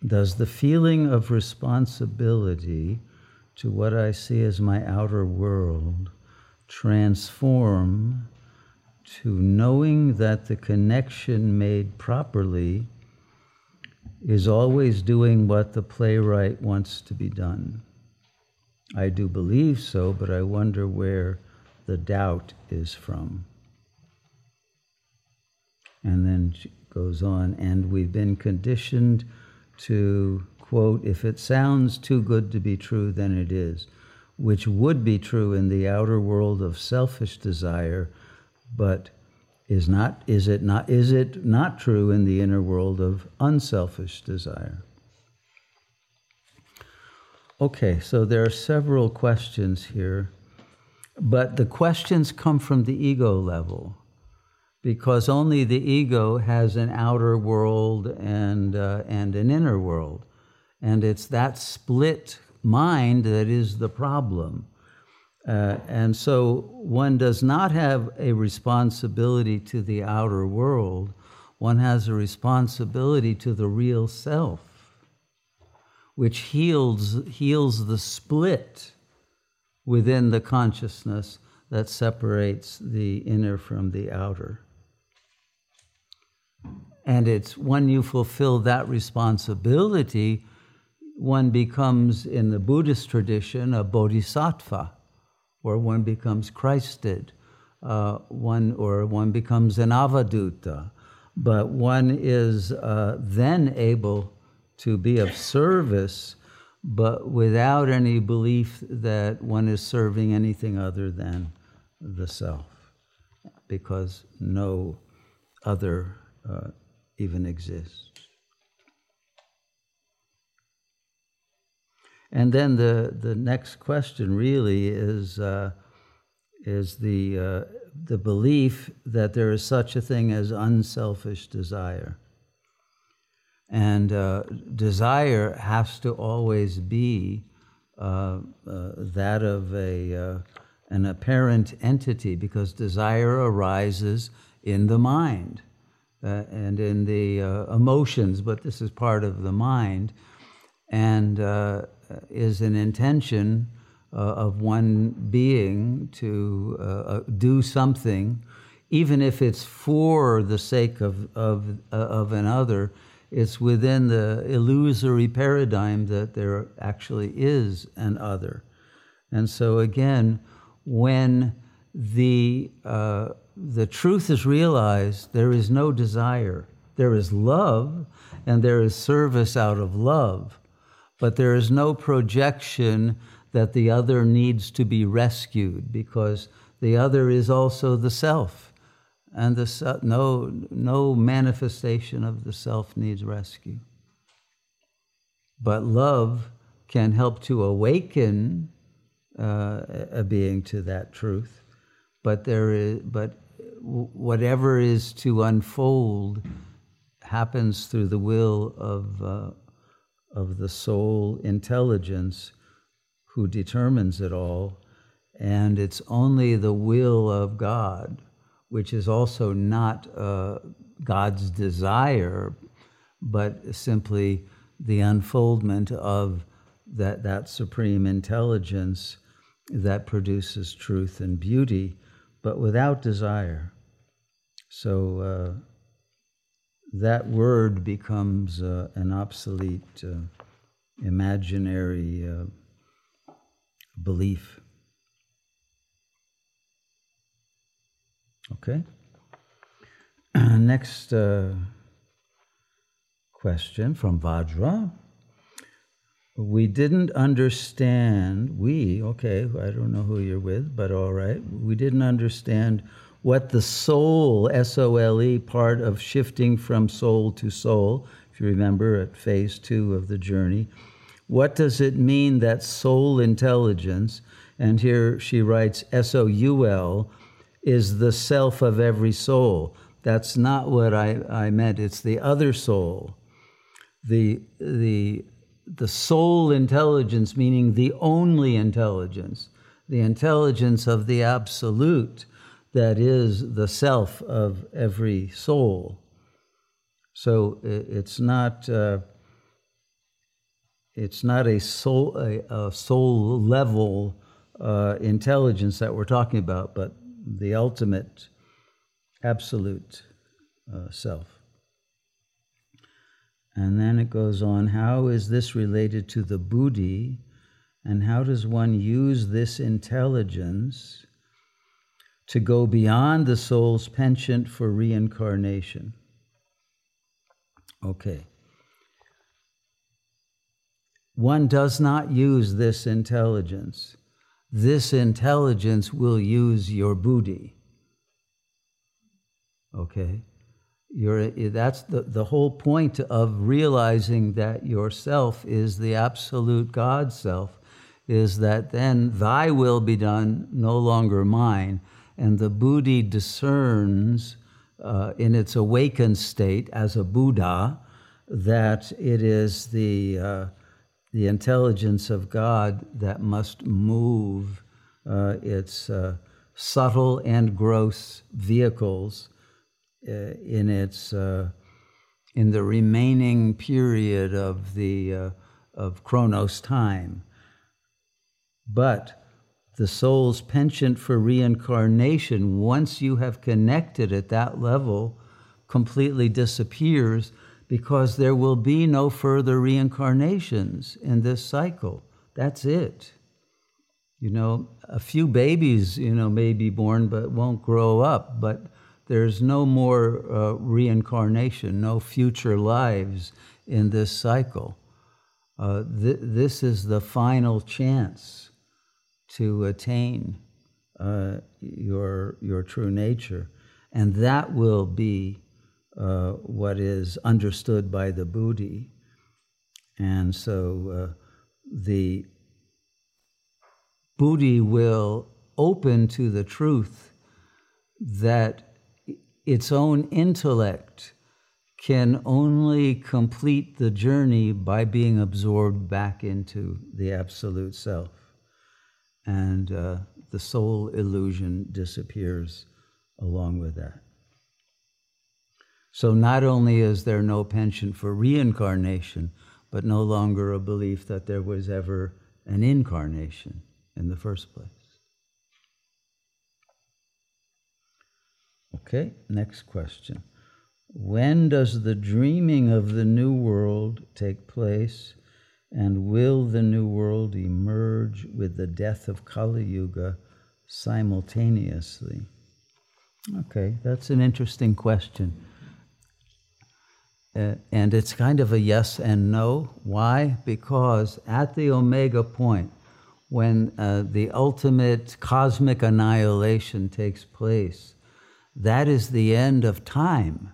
Does the feeling of responsibility to what I see as my outer world transform to knowing that the connection made properly is always doing what the playwright wants to be done? I do believe so, but I wonder where the doubt is from. And then she goes on, and we've been conditioned to, quote, if it sounds too good to be true, then it is, which would be true in the outer world of selfish desire, but is it not true in the inner world of unselfish desire? Okay, so there are several questions here, but the questions come from the ego level, because only the ego has an outer world and an inner world. And it's that split mind that is the problem. And so one does not have a responsibility to the outer world. One has a responsibility to the real self, which heals the split within the consciousness that separates the inner from the outer. And it's when you fulfill that responsibility, one becomes, in the Buddhist tradition, a bodhisattva, or one becomes Christed, one becomes an avadutta, but one is then able to be of service, but without any belief that one is serving anything other than the self, because no other even exists. And then the next question really is the belief that there is such a thing as unselfish desire. And desire has to always be that of an apparent entity, because desire arises in the mind and in the emotions, but this is part of the mind, and is an intention of one being to do something, even if it's for the sake of another. It's within the illusory paradigm that there actually is an other. And so again, when the truth is realized, there is no desire. There is love, and there is service out of love. But there is no projection that the other needs to be rescued, because the other is also the self. And no manifestation of the self needs rescue. But love can help to awaken a being to that truth. But whatever is to unfold happens through the will of the soul intelligence who determines it all, and it's only the will of God, which is also not God's desire, but simply the unfoldment of that supreme intelligence that produces truth and beauty, but without desire. So that word becomes an obsolete, imaginary belief. Okay. Next question from Vajra. We didn't understand, I don't know who you're with, but all right. We didn't understand what the soul, S-O-L-E, part of shifting from soul to soul, if you remember at phase 2 of the journey. What does it mean that soul intelligence, and here she writes S-O-U-L, is the self of every soul? That's not what I meant. It's the other soul. The soul intelligence, meaning the only intelligence, the intelligence of the absolute that is the self of every soul. So it's not it's not a soul level intelligence that we're talking about, but the ultimate absolute self. And then it goes on, how is this related to the buddhi, and how does one use this intelligence to go beyond the soul's penchant for reincarnation? Okay. One does not use this intelligence. This intelligence will use your buddhi. Okay? That's the whole point of realizing that yourself is the absolute God self, is that then thy will be done, no longer mine. And the buddhi discerns in its awakened state as a Buddha that it is the intelligence of God that must move its subtle and gross vehicles in the remaining period of Chronos time. But the soul's penchant for reincarnation, once you have connected at that level, completely disappears, because there will be no further reincarnations in this cycle. That's it. A few babies, may be born but won't grow up, but there's no more reincarnation, no future lives in this cycle. This is the final chance to attain your true nature. And that will be what is understood by the buddhi. And so the buddhi will open to the truth that its own intellect can only complete the journey by being absorbed back into the absolute self. And the soul illusion disappears along with that. So not only is there no penchant for reincarnation, but no longer a belief that there was ever an incarnation in the first place. Okay, next question. When does the dreaming of the new world take place, and will the new world emerge with the death of Kali Yuga simultaneously? Okay, that's an interesting question. And it's kind of a yes and no. Why? Because at the omega point, when the ultimate cosmic annihilation takes place, that is the end of time,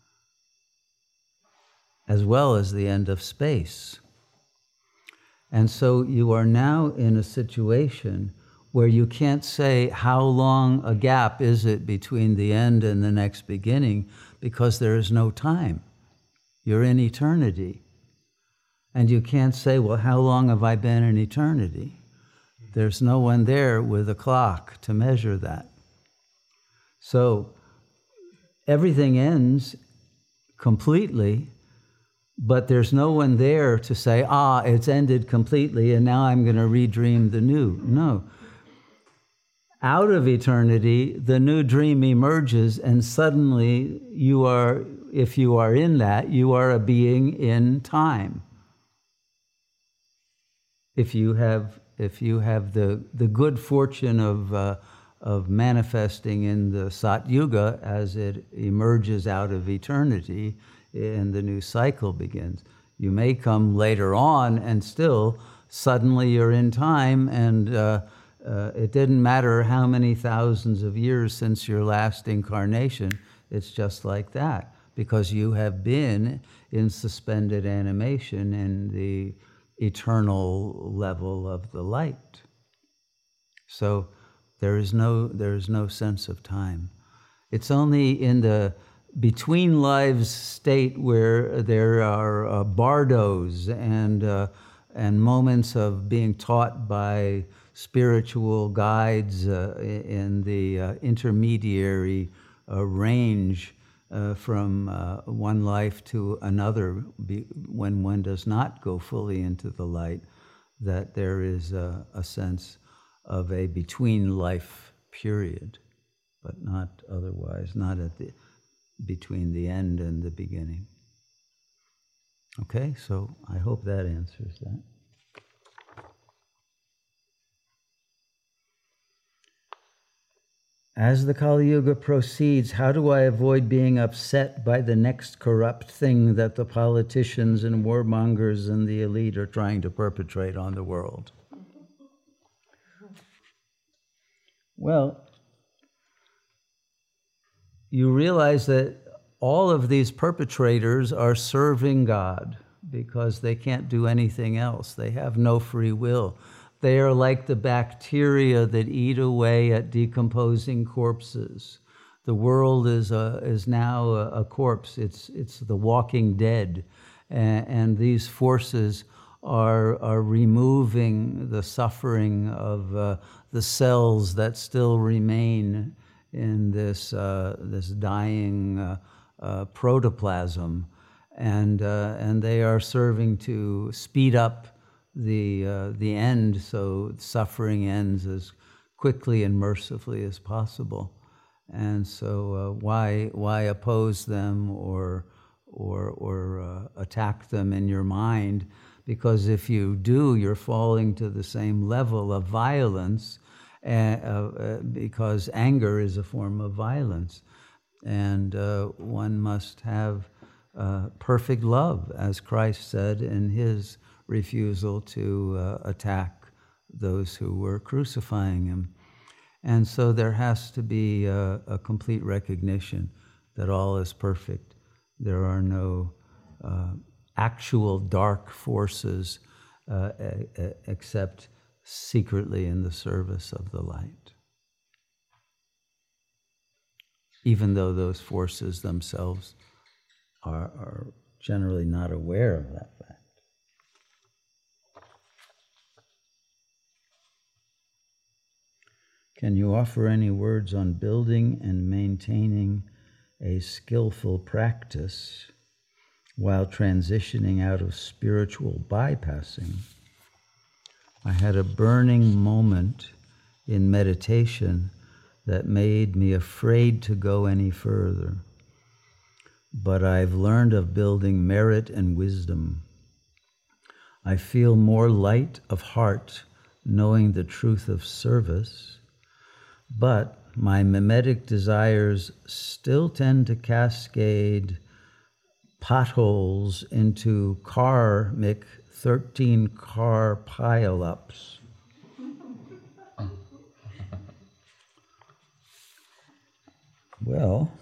as well as the end of space. And so you are now in a situation where you can't say how long a gap is it between the end and the next beginning, because there is no time. You're in eternity. And you can't say, well, how long have I been in eternity? There's no one there with a clock to measure that. So everything ends completely, but there's no one there to say, it's ended completely and now I'm going to redream the new. No. Out of eternity, the new dream emerges, and suddenly you are, if you are in that, you are a being in time. If you have the good fortune of manifesting in the Sat Yuga as it emerges out of eternity and the new cycle begins. You may come later on and still suddenly you're in time, and it didn't matter how many thousands of years since your last incarnation, it's just like that, because you have been in suspended animation in the eternal level of the light. So there is no sense of time. It's only in the between lives state where there are bardos and moments of being taught by spiritual guides in the intermediary range from one life to another when one does not go fully into the light, that there is a sense of a between life period, but not otherwise, not at the between the end and the beginning. Okay, so I hope that answers that. As the Kali Yuga proceeds, how do I avoid being upset by the next corrupt thing that the politicians and warmongers and the elite are trying to perpetrate on the world? Well, you realize that all of these perpetrators are serving God because they can't do anything else. They have no free will. They are like the bacteria that eat away at decomposing corpses. The world is now a corpse. It's the walking dead. And these forces are removing the suffering of the cells that still remain in this dying protoplasm, and they are serving to speed up the end, so suffering ends as quickly and mercifully as possible. And so why oppose them or attack them in your mind? Because if you do, you're falling to the same level of violence, because anger is a form of violence. And one must have perfect love, as Christ said in his refusal to attack those who were crucifying him. And so there has to be a complete recognition that all is perfect. There are no actual dark forces except secretly in the service of the light, even though those forces themselves are generally not aware of that fact. Can you offer any words on building and maintaining a skillful practice while transitioning out of spiritual bypassing? I had a burning moment in meditation that made me afraid to go any further. But I've learned of building merit and wisdom. I feel more light of heart knowing the truth of service, but my mimetic desires still tend to cascade potholes into karmic 13-car pile-ups. Well,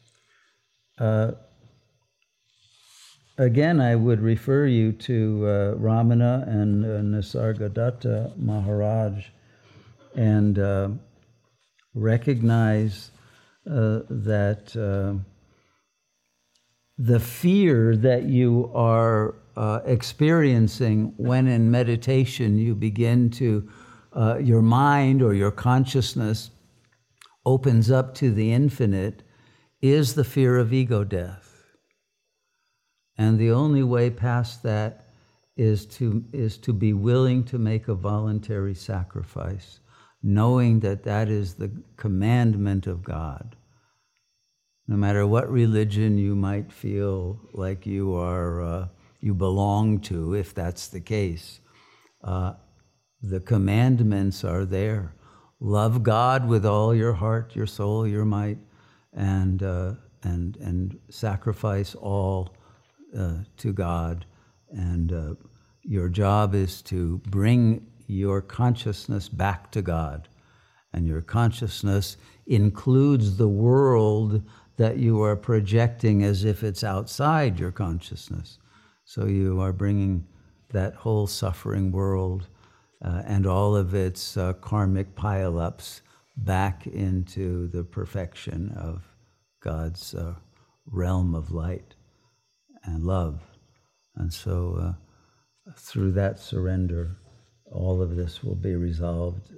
again, I would refer you to Ramana and Nisargadatta Maharaj, and recognize that the fear that you are experiencing when in meditation you begin to, your mind or your consciousness opens up to the infinite, is the fear of ego death. And the only way past that is to be willing to make a voluntary sacrifice, knowing that that is the commandment of God. No matter what religion you might feel like you are, you belong to, if that's the case, the commandments are there. Love God with all your heart, your soul, your might, and sacrifice all to God. And your job is to bring your consciousness back to God. And your consciousness includes the world that you are projecting as if it's outside your consciousness. So you are bringing that whole suffering world and all of its karmic pile-ups back into the perfection of God's realm of light and love. And so through that surrender, all of this will be resolved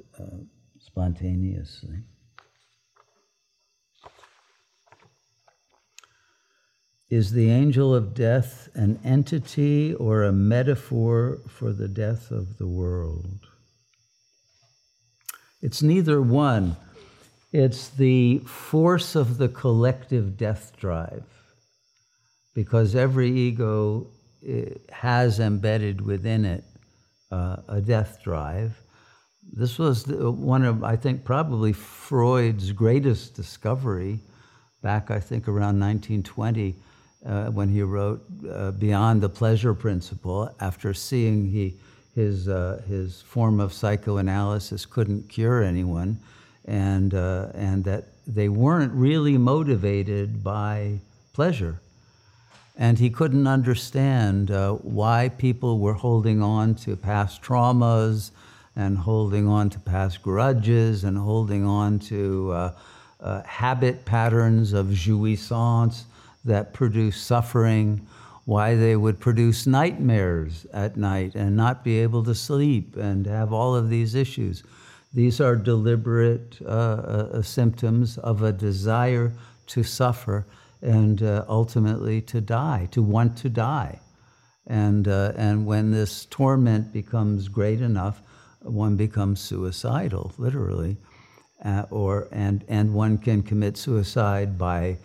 spontaneously. Is the angel of death an entity or a metaphor for the death of the world? It's neither one. It's the force of the collective death drive, because every ego has embedded within it a death drive. This was one of, I think, probably Freud's greatest discovery back, I think, around 1920, when he wrote Beyond the Pleasure Principle, after seeing his form of psychoanalysis couldn't cure anyone, and that they weren't really motivated by pleasure. And he couldn't understand why people were holding on to past traumas and holding on to past grudges and holding on to habit patterns of jouissance that produce suffering, why they would produce nightmares at night and not be able to sleep and have all of these issues. These are deliberate symptoms of a desire to suffer and ultimately to die, to want to die. And when this torment becomes great enough, one becomes suicidal, literally, and one can commit suicide by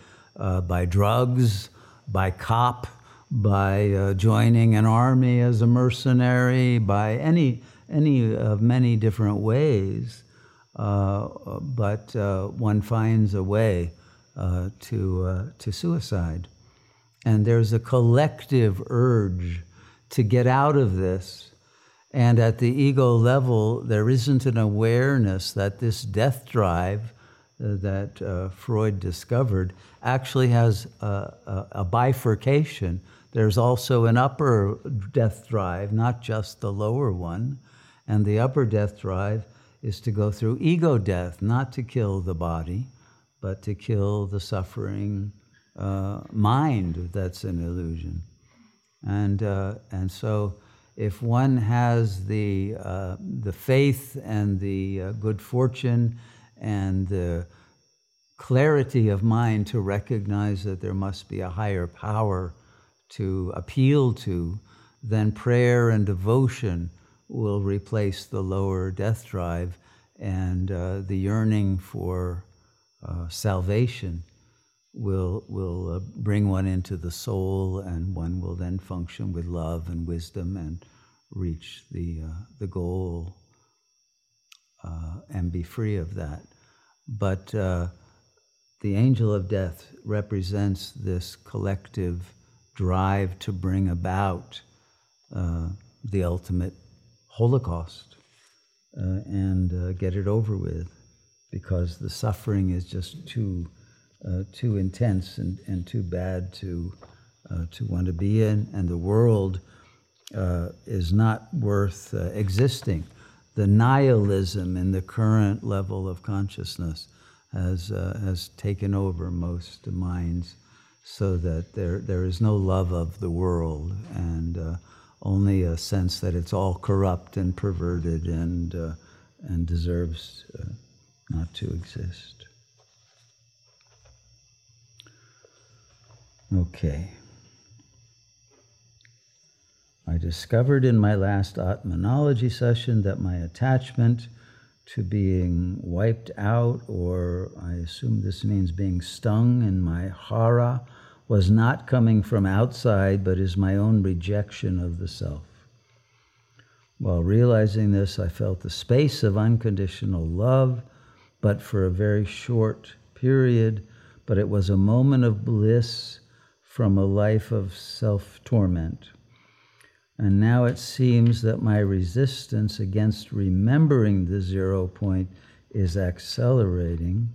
drugs, by cop, by joining an army as a mercenary, by any of many different ways, but one finds a way to suicide. And there's a collective urge to get out of this. And at the ego level, there isn't an awareness that this death drive that Freud discovered actually has a bifurcation. There's also an upper death drive, not just the lower one. And the upper death drive is to go through ego death, not to kill the body, but to kill the suffering mind that's an illusion. And so if one has the faith and the good fortune and the clarity of mind to recognize that there must be a higher power to appeal to, then prayer and devotion will replace the lower death drive, and the yearning for salvation will bring one into the soul, and one will then function with love and wisdom and reach the goal and be free of that. But the angel of death represents this collective drive to bring about the ultimate Holocaust and get it over with, because the suffering is just too intense and too bad to want to be in, and the world is not worth existing. The nihilism in the current level of consciousness has taken over most minds, so that there is no love of the world, and only a sense that it's all corrupt and perverted and deserves not to exist. Okay. I discovered in my last Atmanology session that my attachment to being wiped out, or I assume this means being stung in my hara, was not coming from outside, but is my own rejection of the self. While realizing this, I felt the space of unconditional love, but for a very short period, but it was a moment of bliss from a life of self-torment. And now it seems that my resistance against remembering the 0 point is accelerating,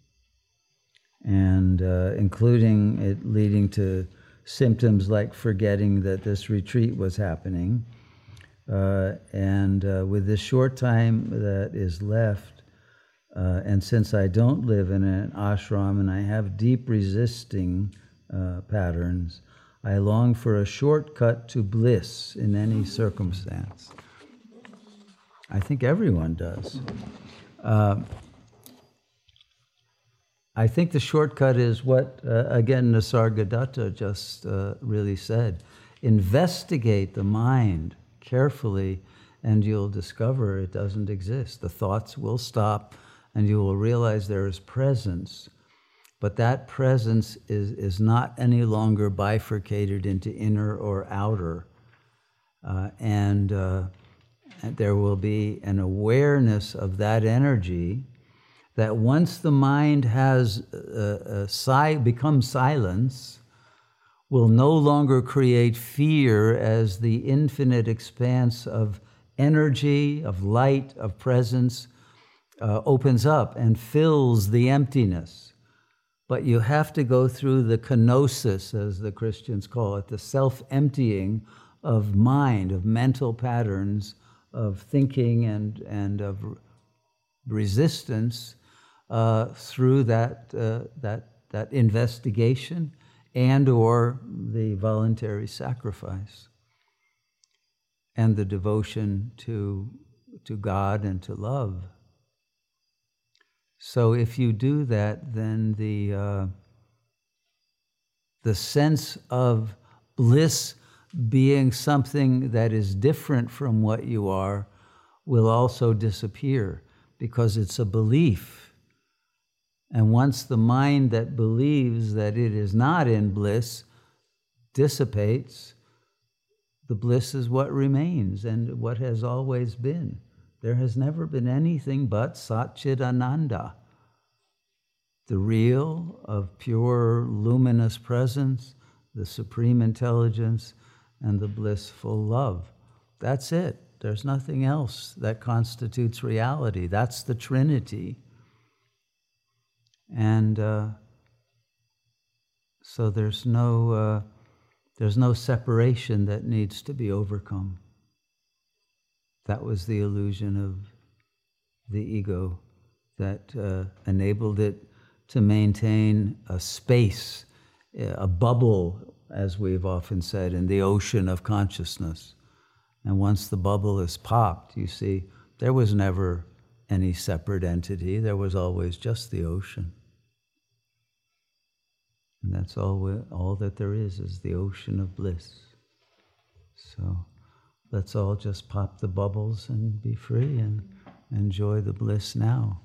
and including it leading to symptoms like forgetting that this retreat was happening. And with this short time that is left, and since I don't live in an ashram and I have deep resisting patterns, I long for a shortcut to bliss in any circumstance. I think everyone does. I think the shortcut is what, again, Nisargadatta just really said. Investigate the mind carefully, and you'll discover it doesn't exist. The thoughts will stop, and you will realize there is presence. But that presence is not any longer bifurcated into inner or outer. And there will be an awareness of that energy that once the mind has become silence, will no longer create fear as the infinite expanse of energy, of light, of presence opens up and fills the emptiness. But you have to go through the kenosis, as the Christians call it, the self-emptying of mind, of mental patterns, of thinking and of resistance through that investigation and or the voluntary sacrifice and the devotion to God and to love. So if you do that, then the sense of bliss being something that is different from what you are will also disappear, because it's a belief. And once the mind that believes that it is not in bliss dissipates, the bliss is what remains and what has always been. There has never been anything but Sat Chit Ananda, the real of pure luminous presence, the supreme intelligence, and the blissful love. That's it. There's nothing else that constitutes reality. That's the Trinity. And so there's no separation that needs to be overcome. That was the illusion of the ego that enabled it to maintain a space, a bubble, as we've often said, in the ocean of consciousness. And once the bubble is popped, you see, there was never any separate entity. There was always just the ocean. And that's all that there is the ocean of bliss. So let's all just pop the bubbles and be free and enjoy the bliss now.